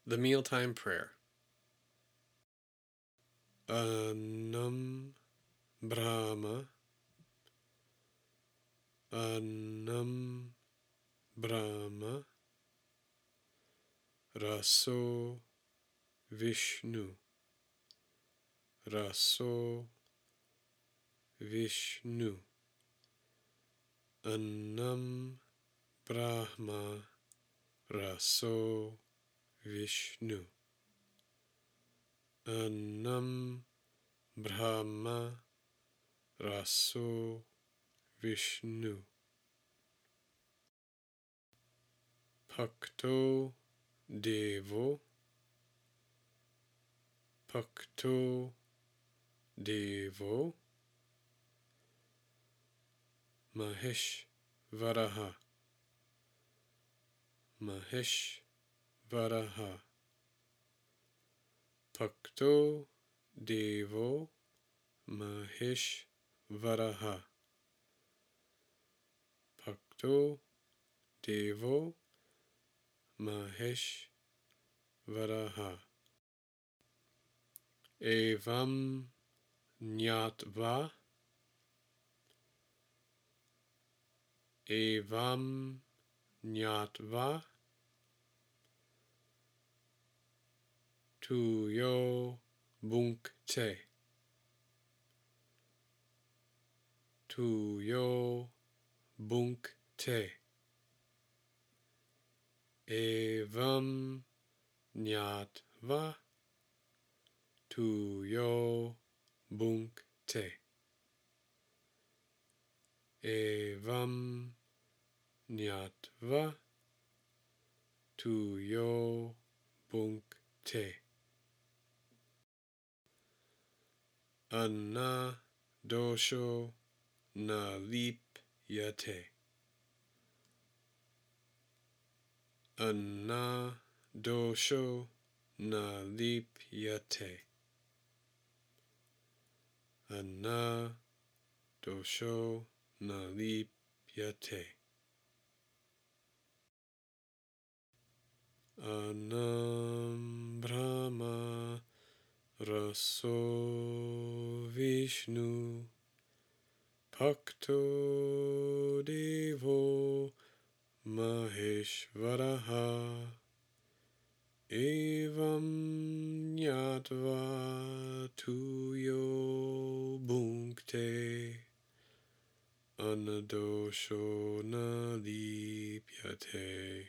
The Mealtime Prayer. Annam Brahma, Annam Brahma, Raso Vishnu, Raso Vishnu, Annam Brahma, Raso Vishnu, Annam Brahma, Raso Vishnu. Bhakto Devo, Bhakto Devo, Maheshvaraha, Maheshvaraha, Bhakto Devo, Maheshvaraha, Bhakto Devo, Maheshvaraha. Evam Nyatva, Evam Nyatva, Tuyo Bunkte, Tuyo Bunkte, Evam Nyatva, Tuyo Bunkte, Evam Nyatva, Tuyo Bunkte. Anna Dosho Nalipyate, Anna Dosho Nalipyate, Anna Dosho Nalipyate. Annam Brahma Raso Vishnu, Bhakto Devo Maheshvaraha, Evam Nyatva Tuyo Bunkte, Anadosho Nalipyate,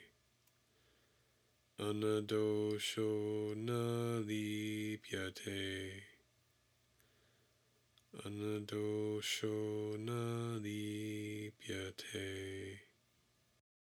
Anadosho Nalipyate, Anadosho Nalipyate.